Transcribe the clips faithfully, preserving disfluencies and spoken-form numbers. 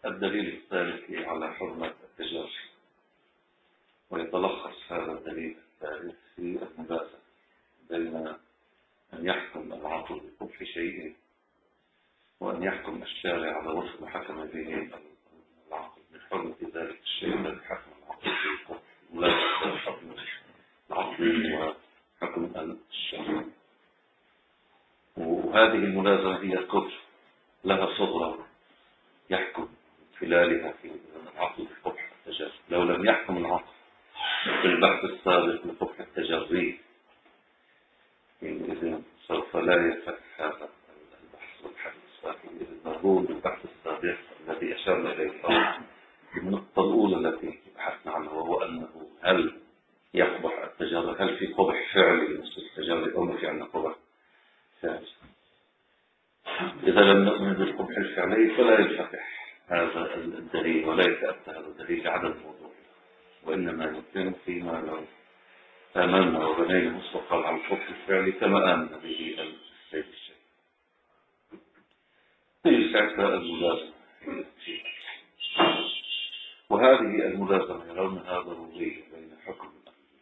الدليل الثالث على حرمة التجارة، ويتلخص هذا الدليل الثالث في المبادئ بين أن يحكم العقل بقبح شيء وأن يحكم الشارع على وفق ما حكم به العقل من حرمة ذلك الشيء الذي حكم العقل بقبح، ولا حكم العقل وحكم الشارع. وهذه الملازمة هي كفر لها صغرى يحكم خلالها في العقل بقبح التجري. لو لم يحكم العقل في البحث السابق بقبح التجري إذن سوف لا ينفتح هذا البحث والحديث، لكن المرغوب بالبحث السابق الذي أشرنا إليه النقطة الأولى التي بحثنا عنها، وهو أنه هل يقبح التجري، هل في قبح فعلي مثل التجري أو في عندنا قبح فعلي. إذا لم نؤمن بالقبح الفعلي فلا ينفتح هذا الدليل ولا يتأتى هذا الدليل لعدم الوضوح، وإنما يمكن فيما لو آمنا وبنينا مستقل على القبح الفعلي كما آمن به السيد الشيخ. في ساعتها الملازمة، وهذه الملازمة يرونها ضرورية بين حكم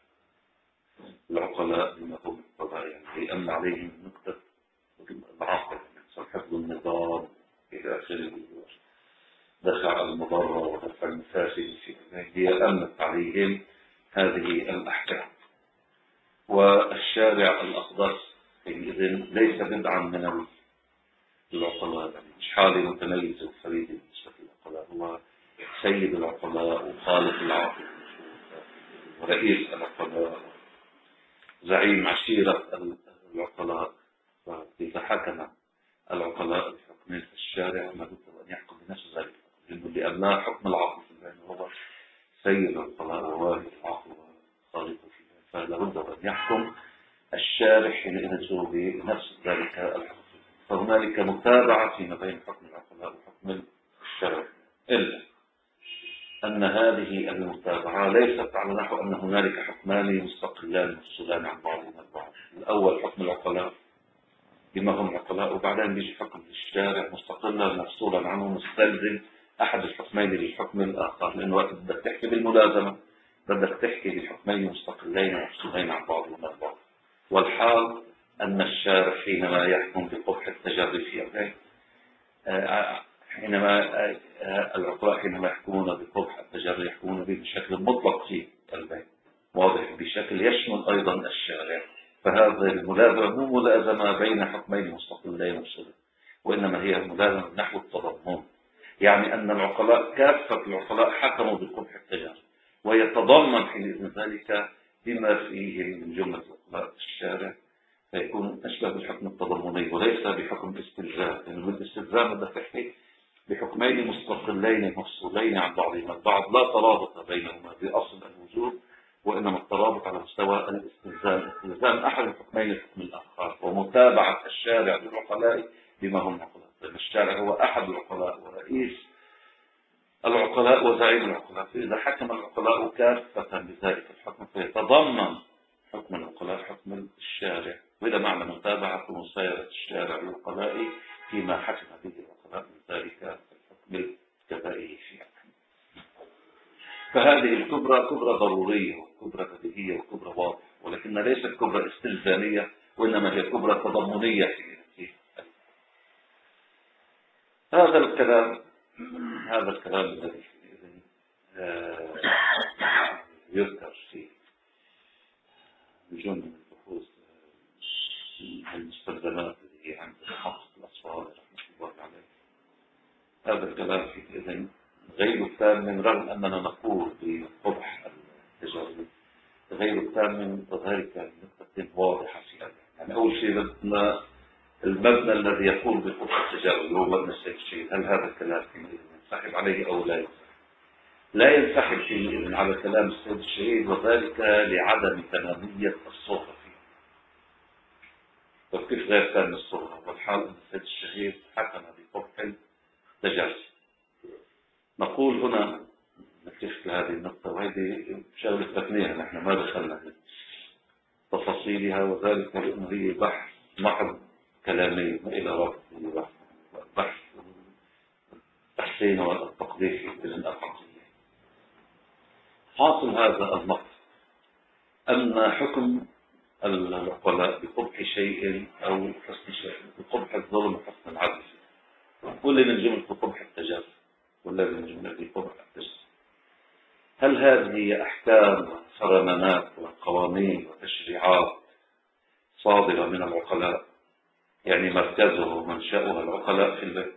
العقلاء بما هو مقتضى، يعني لأن عليهم نقطة العقل حفظ النظام إلى آخره، دفع المضرة ودفع المفاسد، هي أمنت عليهم هذه الأحكام. والشارع الأقدس إذن ليس بدعا من العقلاء، مش حالي متميز وفريد بالنسبة للعقلاء، هو سيد العقلاء وخالق العقل ورئيس العقلاء زعيم عشيرة العقلاء. فإذا حكم العقلاء بحكم الشارع ما بد أن يحكم بنفس ذلك، لأنه لأنه حكم العقل لأنه هو سيد العقلاء ووالد العقل وخالقه فيها، فلا بد أن يحكم الشارع حينئذ بنفس ذلك الحكم. فهنالك متابعة فيما بين حكم العقلاء وحكم الشارع، إلا أن هذه المتابعة ليست على نحو أن هنالك حكمان مستقلان مفصولان عن بعضهما البعض. الأول حكم العقلاء بما هم عقلاء، وبعدين بيجي حكم الشارع مستقلا مفصولا عنه مستلزم أحد الحكمين للحكم الآخر، لأنه بدك تحكي بالملازمة بدك تحكي بحكمين مستقلين مفصولين عن بعضهما البعض. والحال أن الشارع حينما يحكم بقبح التجري في أمرين، حينما العقلاء حينما يحكمون بقبح التجري يحكمون به بشكل مطلق في البين واضح بشكل يشمل أيضا الشارع. فهذه الملازمة مو ملازمة بين حكمين مستقلين مفصولين، وإنما هي ملازمة نحو التضمن، يعني أن العقلاء كافة العقلاء حكموا بقبح التجري، ويتضمن حينئذ ذلك بما فيه من جملة عقلاء الشارع، فيكون أشبه بالحكم التضمني وليس بحكم الاستلزام، لأنه من الاستلزام بدك تحكي بحكمين مستقلين مفصولين عن بعضهما البعض لا ترابط بينهما بأصل الوجود، وإنما الترابط على مستوى الاستلزام، استلزام أحد الحكمين الحكم الآخر ومتابعة الشارع للعقلاء بما هم عقلاء. الشارع هو أحد العقلاء ورئيس العقلاء وزعيم العقلاء، فإذا حكم العقلاء كافة بذلك الحكم فيتضمن حكم العقلاء حكم الشارع، وإذا معنى متابعة ومسايرة الشارع للعقلاء فيما حكم به العقلاء من ذلك الحكم الكبائي فيه. فهذه الكبرى كبرى ضرورية وكبرى بديهية وكبرى واضحة، ولكنها ليست كبرى استلزامية، وإنما هي كبرى تضمنية في هذا الكلام. هذا الكلام الذي يذكر في جملة من البحوث المستلزمات اللي هي عند حفظ الأصفار رحمة الله عليه، هذا الكلام في إذن غير التام، رغم أننا نقول بقبح التجري غير التام، وذلك نقطة واضحة في هذا. يعني أول شيء بدنا المبنى الذي يقول بقبح التجري هو مبنى السيد الشهيد، هل هذا الكلام ينسحب عليه أو لا ينسحب؟ لا ينسحب فيه على كلام السيد الشهيد، وذلك لعدم تمامية الصورة فيه. وكيف غير تام الصورة؟ والحال أن السيد الشهيد حكم بقبح التجري. نقول هنا نكتشف هذه النقطة، وهذه شغلة تقنية نحن ما دخلنا في تفاصيلها، وذلك لأنه هي بحث محض كلامي إلى رب بحث التحسين والتقنية ليش إذن العقلية؟ حاصل هذا المقصد أن حكم العقلاء بقبح شيء أو حسن شيء، بقبح الظلم وحسن العدل، واللي من جملة بقبح التجاوز، والذي من جملة بقبح التجاوز. هل هذه أحكام وفرمانات وقوانين وتشريعات صادرة من العقلاء، يعني مركزه ومنشأها العقلاء في البيت،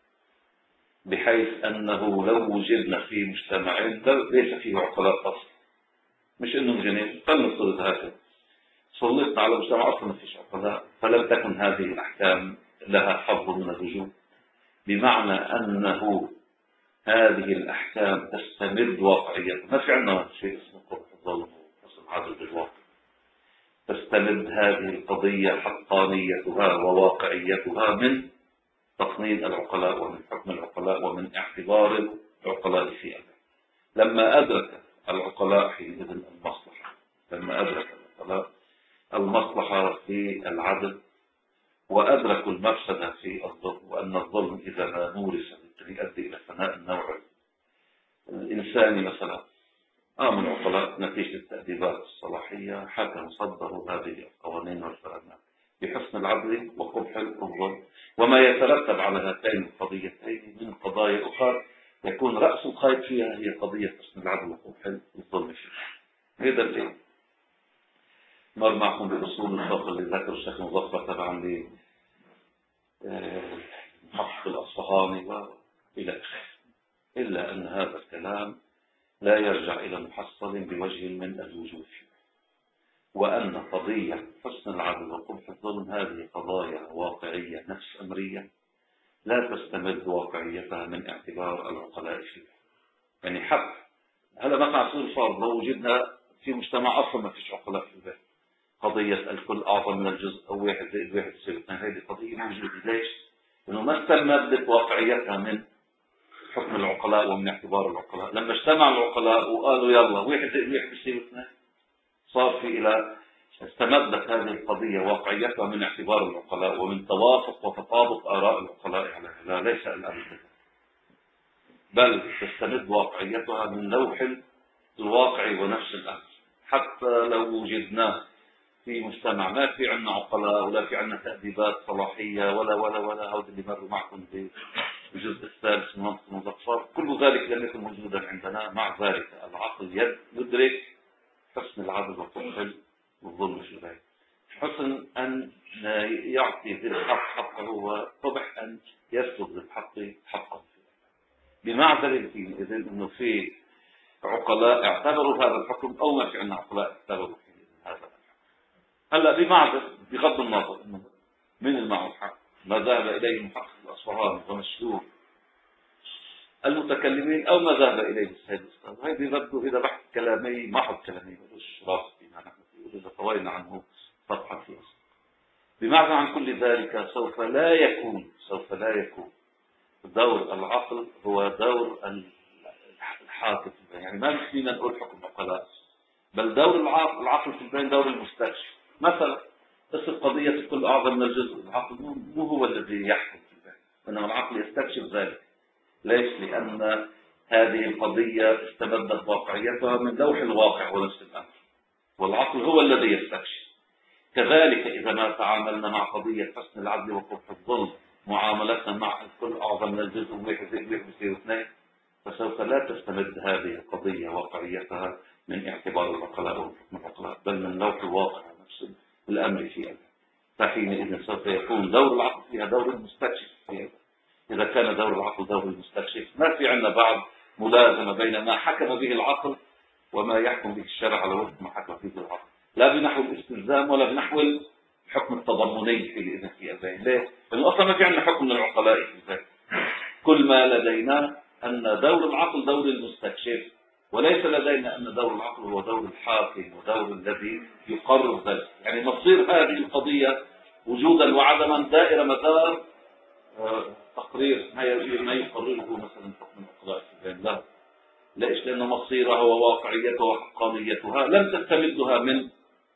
بحيث أنه لو وجدنا في مجتمع ليس فيه عقلاء أصلا، مش إنه جنين، فلنفترض هكذا، سلطنا على مجتمع أصلا ما فيش عقلاء، فلم تكن هذه الأحكام لها حظ من الوجود، بمعنى أنه هذه الأحكام تستمد واقعيتها. ما في عندنا شيء اسمه قبح الظلم وحسن العدل بالواقع، تستمد هذه القضية حقانيتها وواقعيتها من تصنيد العقلاء ومن حكم العقلاء ومن اعتبار العقلاء في أمر. لما أدرك العقلاء حينئذ المصلحة، لما أدرك العقلاء المصلحة في العدل، وأدركوا المفسدة في الظلم، وأن الظلم إذا ما مورس يؤدي إلى فناء النوع الإنساني مثلا. آمن العقلاء نتيجة التأديبات الصلاحية حكموا صدروا هذه القوانين والفرامات بحسن العدل وقبح الظلم، وما يترتب على هاتين القضيتين من قضايا أخرى يكون رأس الخيط فيها هي قضية حسن العدل وقبح الظلم فيها. هذا الشيء مر معكم بأصول الفقه اللي ذكر الشيخ مظفر طبعا لمحقق الأصفهاني وإلى آخره، إلا أن هذا الكلام لا يرجع إلى محصل بوجه من الوجوه، وأن قضية حسن العدل وقبح الظلم هذه قضايا واقعية نفس أمرية لا تستمد واقعيتها من اعتبار العقلاء فيها. يعني حتى هلا مثلا على سبيل الفرض لو وجدنا في مجتمع أصلا ما فيش عقلاء في البيت، قضية الكل أعظم من الجزء أو واحد زائد واحد يساوي اثنين، هذه قضية موجودة. ليش؟ لأنه ما استمدت واقعيتها من حكم العقلاء ومن اعتبار العقلاء. لما اجتمع العقلاء وقالوا يلا واحد زائد واحد يساوي اثنين، صار في إلى استمدت هذه القضية واقعيتها من اعتبار العقلاء ومن توافق وتطابق آراء العقلاء عليها. لا، ليس الأمر كذا، بل تستمد واقعيتها من لوح الواقع ونفس الأمر. حتى لو وجدناه في مجتمع ما في عندنا عقلاء ولا في عندنا تأديبات صلاحية ولا ولا ولا هذا اللي مروا معكم بالجزء الثالث من منطق المظفر، كل ذلك لم يكن موجودا عندنا. مع ذلك العقل يدرك حسن العدل وقبح الظلم في البيت، حسن أن يعطي ذي الحق حقه وقبح أن يسلب للحق حقه، بمعذر فيه إذن أنه في عقلاء اعتبروا هذا الحكم أو ما في عندنا عقلاء اعتبروا فيه هذا الحكم. هلا بمعذر بغض النظر انه من المعه الحق ما ذهب اليه محقق الاصفهاني ومشهور المتكلمين او ما ذهب اليه السيد الاستاذ، هذه يبدو اذا بحث كلامي محض كلامي ملوش راس فيما نحن نقول اذا طوينا عنه صفحه في اصل. بمعذر عن كل ذلك سوف لا يكون سوف لا يكون دور العقل هو دور الحاكم، يعني ما فينا نقول حكم عقلاء، بل دور العقل العقل في البين دور المستكشف. مثلا قصة قضية الكل أعظم من الجزء، العقل مو هو الذي يحكم في البين، إنما العقل يستكشف ذلك. ليش؟ لأن هذه القضية استمدت واقعيتها من لوح الواقع ونفس الأمر، والعقل هو الذي يستكشف. كذلك إذا ما تعاملنا مع قضية حسن العدل وقبح الظلم معاملتنا مع الكل أعظم من الجزء واحد زائد واحد يساوي اثنين، فسوف لا تستمد هذه القضية واقعيتها من اعتبار العقلاء وحكم العقلاء، بل من لوح الواقع ونفس الأمر فيها. فحينئذ سوف يكون دور العقل فيها دور المستكشف فيها. إذا كان دور العقل دور المستكشف ما في عندنا بعد ملازمة بين ما حكم به العقل وما يحكم به الشرع على وفق ما حكم به العقل، لا بنحو الاستلزام ولا بنحو الحكم التضمني حينئذ في البين. ليه؟ لأنه أصلا ما في عندنا حكم للعقلاء في البين. كل ما لدينا أن دور العقل دور المستكشف، وليس لدينا أن دور العقل هو دور الحاكم ودور الذي يقرر ذلك. يعني مصير هذه القضية وجودا وعدما دائرة مدار تقرير ما يقرره مثلا حكم العقلاء في البين. لا، ليش؟ لأن مصيرها وواقعيتها وحقانيتها لم تستمدها من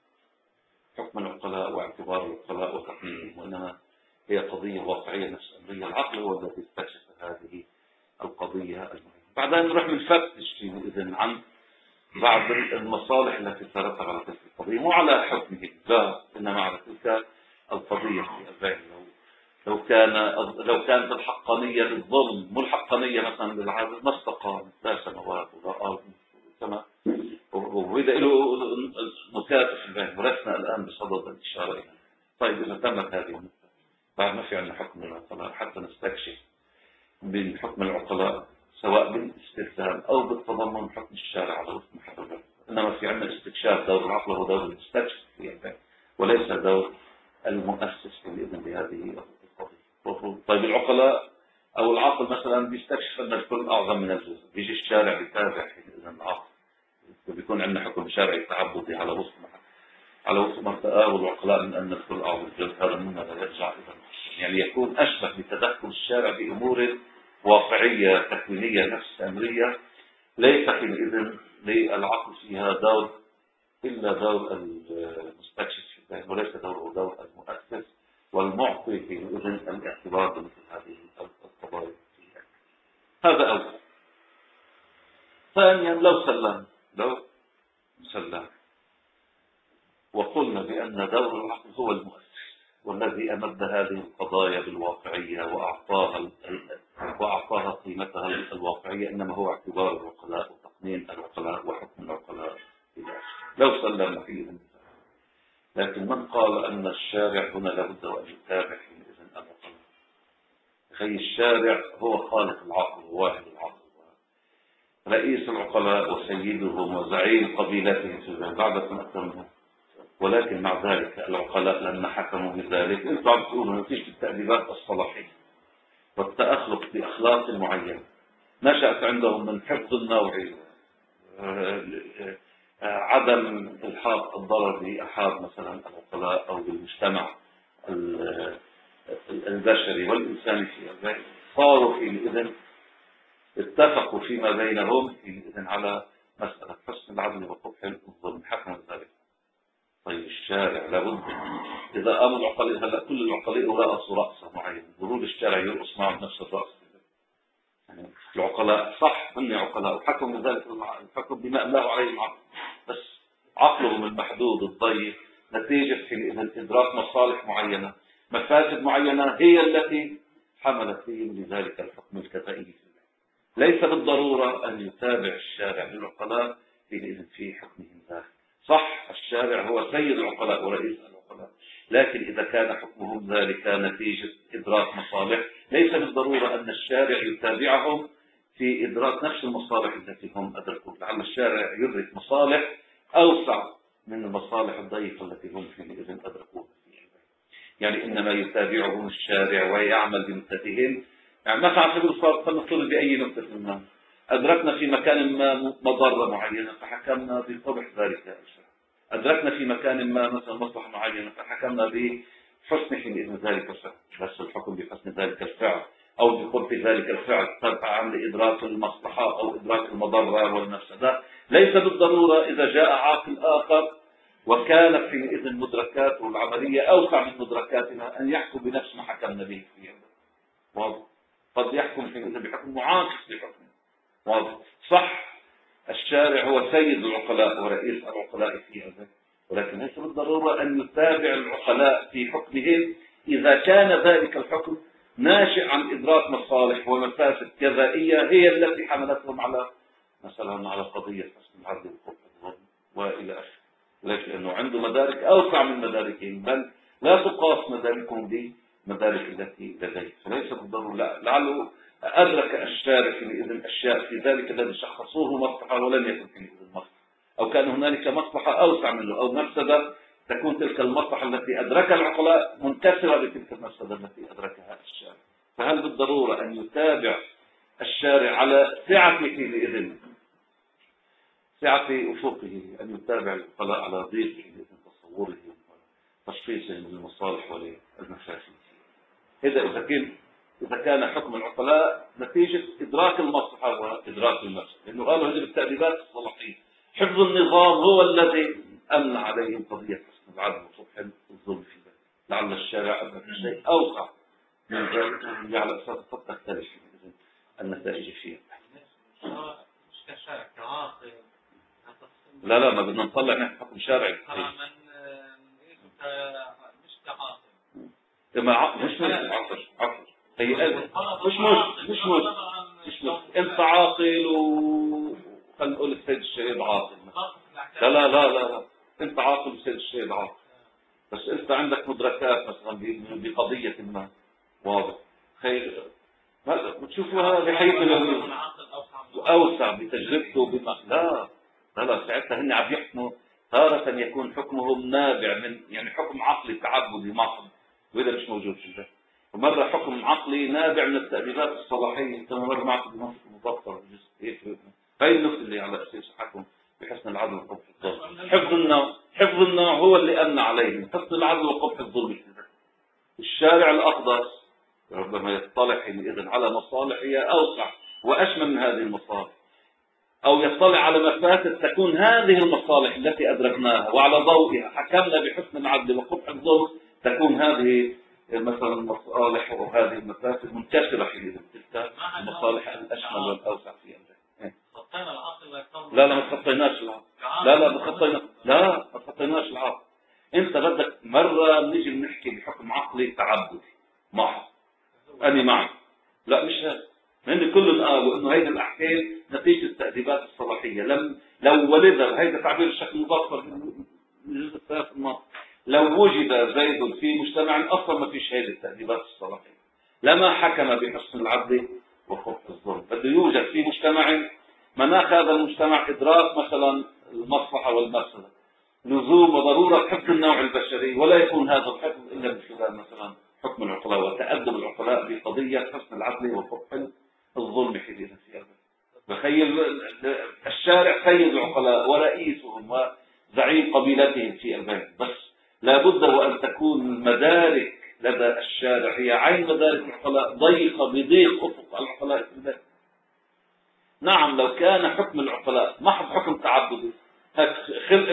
حكم العقلاء واعتبار العقلاء وتقنينهم، وإنما هي قضية واقعية نفس أمرية. العقل هو الذي استكشف هذه القضية المهمة. بعدين نروح بنفتش في إذن عن بعض المصالح التي ترتب على تلك القضية، مو على حكمه لا، إنما على تلك القضية في البيع. لو كان لو كانت الحقانية للظلم مو الحقانية مثلا للعدل ما استقام لا سنوات ولا أرض كما وإذا له نكات في البيع ولسنا الآن بصدد الإشارة إليها. طيب إذا تمت هذه النقطة بعد ما في عندنا حكم العقلاء حتى نستكشف من حكم العقلاء سواء بالاستخدام أو بالتضمن حكم الشارع على وفق محدده. إنما في عندنا استكشاف دور العقل هو دور المستكشف في البيع وليس دور المؤسس بإذن بهذه القضية. طيب العقلاء أو العقل مثلا بيستكشف أن الكل أعظم من الجزء، بيجي الشارع بيتابع إذن العقل وبيكون عندنا حكم شرعي تعبدي على وفق على وفق ما تآوى العقلاء من أن الكل أعظم من الجزء. هذا مما لا يرجع إلى يعني يكون أشبه بتدخل الشارع بأمور واقعية تكوينية نفس أمرية ليس حينئذ للعقل فيها دور إلا دور المستكشف وليس دوره دور المؤسس والمعطي في إذن الاعتبار بمثل هذه القضايا. هذا أول. ثانيا لو سلم لو سلم وقلنا بأن دور العقل هو المؤسس والذي أمد هذه القضايا بالواقعية وأعطاها وأعطاها قيمتها الواقعية، إنما هو اعتبار العقلاء وتقنين العقلاء وحكم العقلاء لو سلم فيه. لكن من قال أن الشارع هنا لابد وأن يتابع حينئذ العقلاء؟ خي الشارع هو خالق العقل وواحد العقل رئيس العقلاء وسيدهم وزعيم قبيلتهم في البلد بعد ما أتمه. ولكن مع ذلك العقلاء لما حكموا بذلك انتم عم تقولوا نتيجة التأديبات الصلاحية والتأخلق بأخلاق معينة نشأت عندهم من حفظ النوع عدم الحاق الضرر بأحد مثلا العقلاء أو بالمجتمع البشري والإنساني في البيت، صاروا حينئذ اتفقوا فيما بينهم حينئذ على مسألة حسن العدل وقبح الظلم حكموا ذلك. طيب الشارع لابد إذا قاموا العقلاء هلا كل العقلاء رأسوا رأسا معين ضروري الشارع يرقص معه بنفس الرأس. يعني العقلاء صح هم عقلاء وحكموا بذلك الحكم بما الله عليهم عقل، بس عقلهم المحدود الضيق نتيجة حينئذ إدراك مصالح معينة مفاسد معينة هي التي حملت فيهم لذلك الحكم الكفائي. ليس بالضرورة أن يتابع الشارع للعقلاء حينئذ في حكمهم ذلك. صح الشارع هو سيد العقلاء ورئيس العقلاء، لكن إذا كان حكمهم ذلك نتيجة إدراك مصالح ليس بالضرورة أن الشارع يتابعهم في إدراك نفس المصالح التي هم أدركوا. لعل الشارع يدرك مصالح أوسع من المصالح الضيقة التي هم حينئذ أدركوها. يعني إنما يتابعهم الشارع ويعمل بمثلهم. يعني مثلا على سبيل المثال فلنفترض بأي نقطة منها أدركنا في مكان ما مضرة معينة فحكمنا بقبح ذلك الشرع. أدركنا في مكان ما مثلا مصلحة معينة فحكمنا بحسن حينئذ ذلك الفعل. بس الحكم بحسن ذلك الفعل أو بقبح ذلك الفعل تبع لإدراك المصلحة أو إدراك المضرة والمفسدة ليس بالضرورة إذا جاء عاقل آخر وكانت حينئذ مدركاته العملية أوسع من مدركاتنا أن يحكم بنفس ما حكمنا به فيه. واضح؟ قد يحكم حينئذ بحكم معاكس لحكم. واضح؟ صح الشارع هو سيد العقلاء ورئيس العقلاء في هذا، ولكن ليس بالضرورة أن يتابع العقلاء في حكمهم إذا كان ذلك الحكم ناشئ عن إدراك مصالح ومفاسد كذائية هي التي حملتهم على مثلا على قضية حسن العدل والقبح وإلى آخره. ليش؟ لأنه عنده مدارك أوسع من مداركهم، بل لا تقاس مداركهم بمدارك التي لديه. فليس بالضرورة لعله أدرك الشارع حينئذ أشياء في ذلك الذي شخصوه مصلحة ولم يكن حينئذ مصلحة، أو كان هنالك مصلحة أوسع منه أو مفسدة تكون تلك المصلحة التي أدركها العقلاء منكسرة بتلك المفسدة التي أدركها الشارع. فهل بالضرورة أن يتابع الشارع على سعة حينئذ سعة أفقه أن يتابع العقلاء على ضيق تصورهم وتشخيصهم للمصالح والمفاسد؟ إذا إذا كان إذا كان حكم العقلاء نتيجة إدراك المصلحة وإدراك المفسدة، لأنه قالوا هذه بالتأديبات الصلاحية حفظ النظام هو الذي أمن عليهم قضية حسن العدل وصبح الظلم في ذلك. لعل الشارع أدرك شيء أوسع من ذلك على أساس قد تختلف النتائج فيها. مش كشارع كعاقل. لا لا ما بدنا نطلع نحن حكم شرعي. مش كعاقل. مش مش عقل عقل هي مش مش مش مش مش مش انت عاقل و خلينا نقول السيد الشهيد عاقل. لا لا لا لا لا انت عاقل والسيد الشهيد عاقل، بس انت عندك مدركات مثلا بقضية ما واضح خير هذا بتشوفوها بحياته اليومية اوسع بتجربته بما لا لا لا ساعتها هن عم يحكموا تارة يكون حكمهم نابع من يعني حكم عقلي تعبدي محض وإذا مش موجود في الجهة، ومرة حكم عقلي نابع من التأديبات الصلاحية كما مر معكم بنص المبطر هاي النقطة اللي على أساس حكم بحسن العدل وقبح الظلم. حفظ النوع حفظ النوع هو اللي أمن عليهم حسن العدل وقبح الظلم. الشارع الأقدس ربما يطلع حينئذ على مصالح هي أوسع وأشمل من هذه المصالح، أو يطلع على مفاسد تكون هذه المصالح التي أدركناها وعلى ضوئها حكمنا بحسن العدل وقبح الظلم تكون هذه مثلا المصالح وهذه المفاسد منكسرة حينئذ تلك المصالح الأشمل والأوسع في أمرها. لا لا ما تخطيناش العقل. لا لا ما تخطينا لا ما تخطيناش العقل. أنت بدك مرة نيجي نحكي بحكم عقلي تعبدي محض أني معك لا مش هذا لأن كل قالوا إنه هيدا الأحكام نتيجة التأديبات الصلاحية لم لو ولذا هيدا تعبير الشكل مبطل من الجزء الثالث الماضي لو وجد زيد في مجتمع أصلا ما فيش هيدا التأديبات الصلاحية لما حكم بحسن العدل وخبح الظلم. بده يوجد في مجتمع مناخ هذا المجتمع إدراك مثلا المصلحة والمفسدة لزوم وضرورة حفظ النوع البشري ولا يكون هذا الحفظ إلا من خلال مثلا حكم العقلاء وتأدب العقلاء بقضية حسن العدل وقبح الظلم حينئذ في أبدا. بخيل الشارع سيد العقلاء ورئيسهم وزعيم قبيلتهم في أبدا، بس لابد وأن تكون المدارك لدى الشارع هي عين مدارك العقلاء ضيقة بضيق أفق العقلاء في البلد. نعم لو كان حكم العقلاء محض حكم تعبدي خلق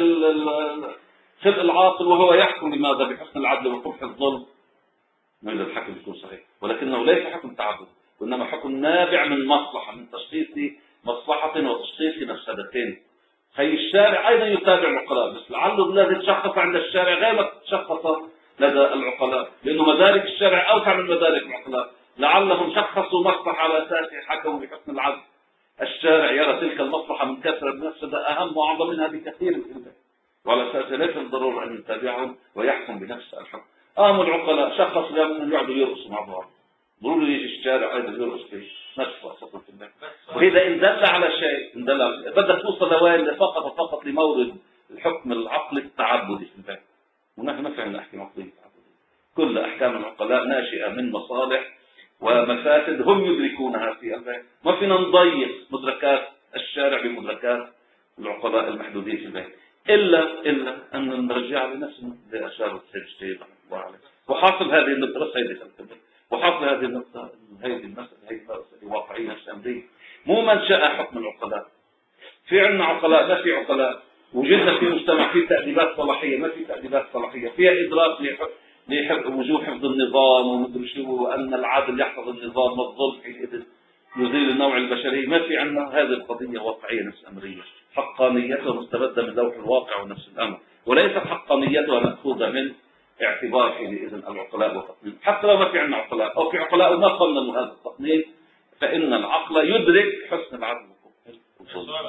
خلق العاقل وهو يحكم بماذا بحسن العدل وقبح الظلم من الحكم يكون صحيح، ولكنه ليس حكم تعبد وإنما حكم نابع من مصلحة من تشخيص مصلحة وتشخيص مفسدتين. هي الشارع أيضا يتابع العقلاء بس لعله الذي تشخص عند الشارع غير ما تشخص لدى العقلاء لأنه مدارك الشارع أوسع من مدارك العقلاء لعلهم شخصوا مصلحة على أساسه حكموا بحسن العدل. الشارع يرى تلك المصلحة منكسرة بمفسدة أهم وأعظم منها بكثير من وعلى أساسه ليس الضرورة أن يتابعهم ويحكم بنفس الحكم. قاموا العقلاء شخص لهم أن يقعدوا يرقصوا مع بعض ضروري يجي الشارع أيضا يرقص فيه نفس وسط في البيت. وإذا إن دل على شيء إن دل بدك توصل لوين فقط فقط لمورد الحكم العقلي التعبدي في البيت ونحن ما فعلا نحكي عقلي تعبدي. كل أحكام العقلاء ناشئة من مصالح ومفاسد هم يدركونها في البيت. ما فينا نضيق مدركات الشارع بمدركات العقلاء المحدودين في البيت إلا إلا أن نرجع لنفس اللي أشار السيد الشهيد رحمه الله عليه. وحاصل هذه النقطة بس هيدي خلفها وحاصل هذه النقطة هذه المسألة هي مسألة واقعية نفس أمرية مو منشأ حكم العقلاء. في عندنا عقلاء لا في عقلاء وجدنا في مجتمع في تأديبات صلاحية ما في تأديبات صلاحية فيها إدراك لوجوه حفظ النظام ومدري شو وأن العدل يحفظ النظام والظلم حينئذ يزيل النوع البشري. ما في عندنا هذه القضية واقعية نفس أمرية حقانيتها مستمدة من لوح الواقع ونفس الأمر وليست حقانيتها مأخوذة من اعتبار حينئذ العقلاء والتقنين. حتى لو ما في عندنا عقلاء أو في عقلاء وما قلنا هذا التقنين فإن العقل يدرك حسن العدل والظلم.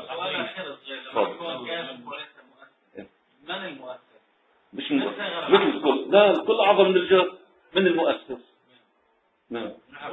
من المؤسس؟ مش المؤسس مثل الكل لا الكل أعظم من الجهل من المؤسس. نعم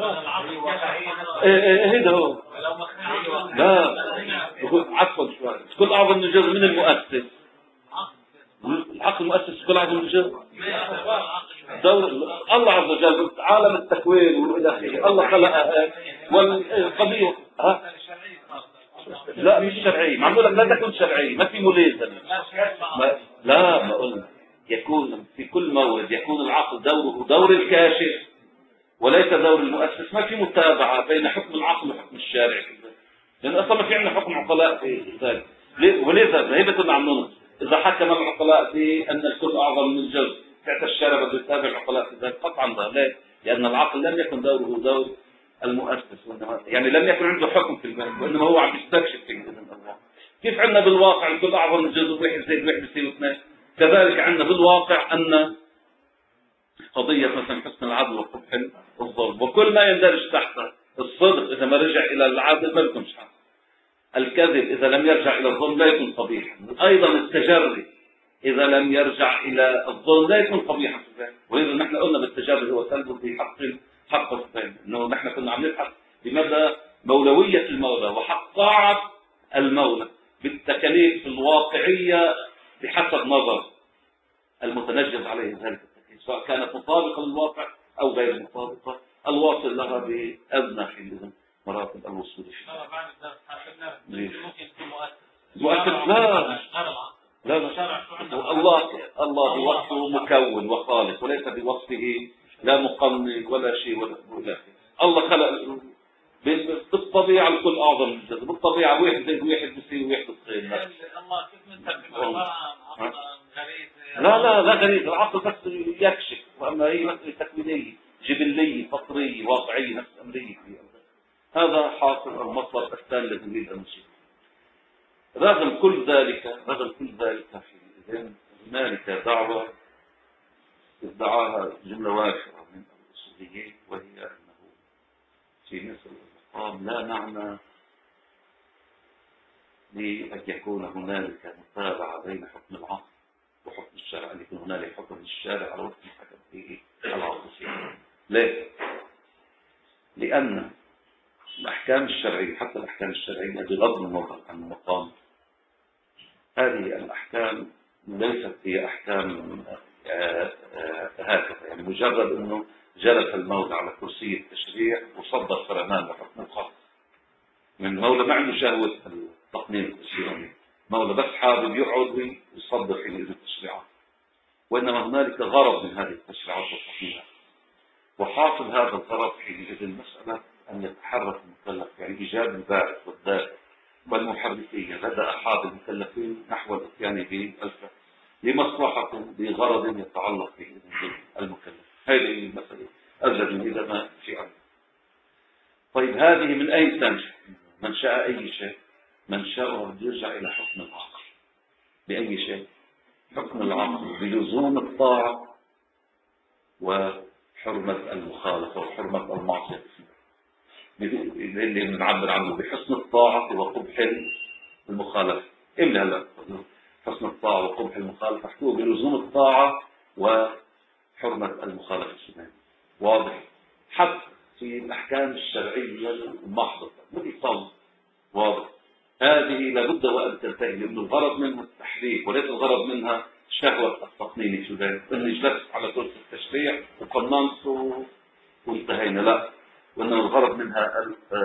هيدا هو لا عفوا شوي كل أعظم من الجهل من المؤسس. العقل المؤسس كل أعظم من الجهل دور الله عز وجل عالم التكوين والإلهية الله خلقها والقضية ها لا مش شرعي معمولة لا تكون شرعي ما في ملازمة ما لا ما قلنا يكون في كل مورد يكون العقل دوره دور الكاشف وليس دور المؤسس. ما في متابعة بين حكم العقل وحكم الشارع لأن أصلا ما في عندنا حكم عقلاء في ذلك ولذا هيبة المعنون إذا حكم العقلاء بأن الكل أعظم من الجزء فعت الشارع بده يتابع العقلاء في ذلك قطعا لا لأن العقل لم يكن دوره دور المؤسس، يعني لم يكن عنده حكم في الملك، وإنما هو عم يستكشف في إذن الله. كيف عندنا بالواقع الكل أعظم من جزء واحد زائد واحد يصير اثنين، كذلك عندنا بالواقع أن قضية مثلا حسن العدل وقبح الظلم وكل ما يندرج تحت الصدق إذا ما رجع إلى العدل ما يكون حق، الكذب إذا لم يرجع إلى الظلم لا يكون قبيحا، أيضا التجري إذا لم يرجع إلى الظلم لا يكون قبيحا في ذلك. وإذا نحن قلنا بالتجري هو سلب في حق حق الظلم، إنه نحن كنا عم نبحث بمدى مولوية المولى وحق طاعة المولى بالتكاليف الواقعية بحسب نظر المتنجز عليه ذلك التكاليف، سواء كانت مطابقة للواقع أو غير مطابقة، الواصل لها بأدنى حين مراتب الوصول. ممكن يكون مؤسس. مؤسس لا لا لا الله الله بوصفه مكون وخالق وليس بوصفه لا مقنن ولا شيء ولا ولا الله خلق بالطبيعة الكل أعظم من الجزء، بالطبيعة واحد زائد واحد بيصير واحد اثنين. الله كيف نترجم عبارة غريزة؟ لا لا لا غريزة، العقل بس يكشف، وأما هي مسألة تكوينية جبلية فطرية واقعية نفس أمرية. هذا حاصل المطلب الثاني الذي نريد أن نشير. رغم كل ذلك رغم كل ذلك في إذن هنالك دعوة ادعاها جملة وافرة من الأصوليين، وهي أنه في مثل المقام لا معنى لأن يكون هنالك متابعة بين حكم العقل وحكم الشرع، أن يكون هنالك حكم الشارع على وفق حكم فيه العقل. ليه؟ لأن الأحكام الشرعية حتى الأحكام الشرعية بغض النظر عن المقام، هذه الأحكام ليست هي أحكام هكذا، يعني مجرد أنه جلس المولى على كرسي التشريع وصدر فرمان لحكم الخاص من المولى، ما عنده شهوة التقنين التشريعي، مولى بس حابب يقعد ويصدر في التشريعات، وإنما هنالك غرض من هذه التشريعات والتقنينات، وحاصل هذا الغرض في المسألة أن يتحرك المكلف، يعني إيجاد الباعث والدافع والمحركية لدى أحد المكلفين نحو الإتيان بالفعل لمصلحة بغرض يتعلق به المكلف. هذه المسألة أرجع إلى ما في علم. طيب هذه من أين تنشأ؟ من شاء أي شيء، من شاء بده يرجع إلى حكم العقل. بأي شيء؟ حكم العقل بلزوم الطاعة وحرمة المخالفة وحرمة المعصية، اللي بنعبر عنه بحسن الطاعة وقبح المخالفة. إملي هلا حسن الطاعة وقبح المخالفة، احكوه بلزوم الطاعة وحرمة المخالفة السنة. واضح؟ حتى في الأحكام الشرعية المحضة مثل الصوم، واضح؟ هذه لابد وأن تنتهي، لأن الغرض منها التحريك وليس الغرض منها شهوة التقنين في ذلك، إني جلست على كرسي التشريع وقننت وانتهينا، لا، وإنما الغرض منها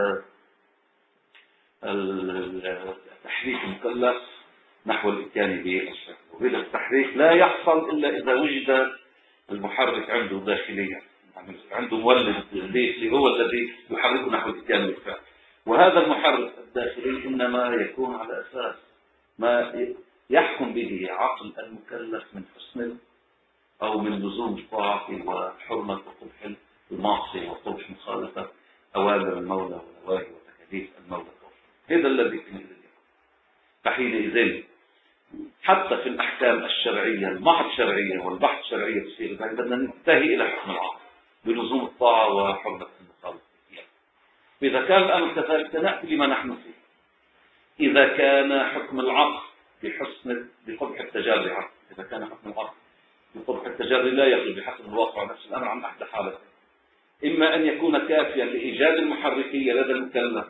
التحريك المكلف نحو الإتيان بالشهوة، وهذا التحريك لا يحصل إلا إذا وجد المحرك عنده داخليا، يعني عنده مولد داخلي هو الذي يحركه نحو الإتيان بالفعل، وهذا المحرك الداخلي إنما يكون على أساس ما يحكم به عقل المكلف من حسن أو من لزوم الطاعة وحرمة وقبح المعصية وقبح مخالفة أوامر المولى ونواهي وتكاليف المولى. هذا الذي يمكن. فحينئذ حتى في الأحكام الشرعية المحض شرعية والبحث شرعية تصير بدنا ننتهي إلى حكم العقل بلزوم الطاعة وحرمة المخالفة. إذا كان الأمر كذلك نأتي لما نحن فيه. إذا كان حكم العقل بحسن بقبح التجاري عقل، إذا كان حكم العقل بقبح التجاري لا يقل بحسب الواقع نفس الأمر عن أحد حالتين، إما أن يكون كافيا لإيجاد المحركية لدى المكلف،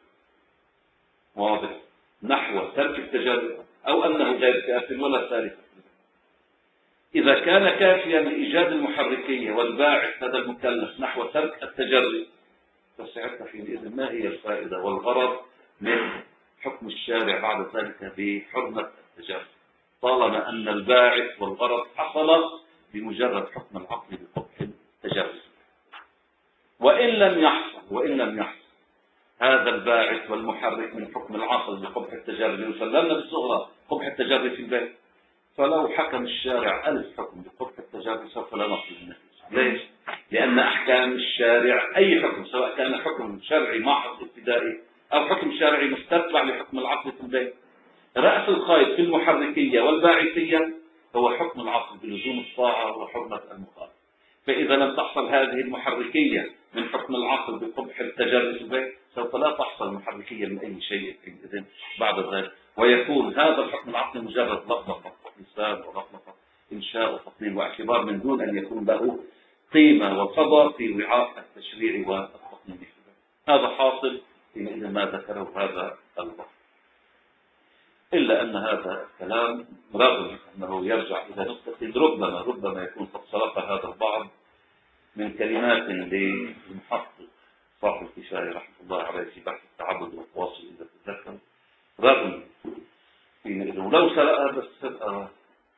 واضح، نحو ترك التجري، أو أنه غير كاف ولا ثالث. إذا كان كافيا لإيجاد المحركية والباعث لدى المكلف نحو ترك التجري، فساعتها حينئذ ما هي الفائدة والغرض من حكم الشارع بعد ذلك بحرمة التجري، طالما أن الباعث والغرض حصل بمجرد حكم العقل بقبح التجري. وإن لم يحصل وإن لم يحصل هذا الباعث والمحرك من حكم العقل بقبح التجري، وسلمنا بالصغرى قبح التجري في البيت، فلو حكم الشارع ألف حكم بقبح التجري سوف لا نصل للنتيجة. ليش؟ لأن أحكام الشارع أي حكم سواء كان حكم شرعي محض ابتدائي أو حكم شرعي مستتبع لحكم العقل في البيت، رأس الخيط في المحركية والباعثية هو حكم العقل بلزوم الطاعة وحرمة المخالفة. فإذا لم تحصل هذه المحركية من حكم العقل بقبح التجري في البيت سوف لا تحصل محركية من أي شيء إذن بعد ذلك، ويكون هذا الحكم العقلي مجرد لفظة لسان ولفظة إنشاء وتقنين واعتبار من دون أن يكون له قيمة وقدر في وعاء التشريع والتقنين. هذا حاصل حينئذ ما ذكره هذا البحث. إلا أن هذا الكلام رغم أنه يرجع إلى نقطة ربما ربما يكون قد سلق هذا البعض من كلمات للمحقق صاحب الكشافي رحمه الله عليه في بحث التعبد والتواصل إذا تتذكر، رغم حينئذ ولو سلقها بس سلقها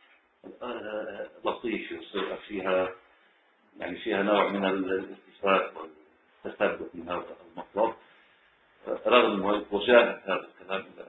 لطيفة وسلقها فيها يعني فيها نوع من الالتفات والتثبت من هذا المطلب، رغم وجاهة هذا الكلام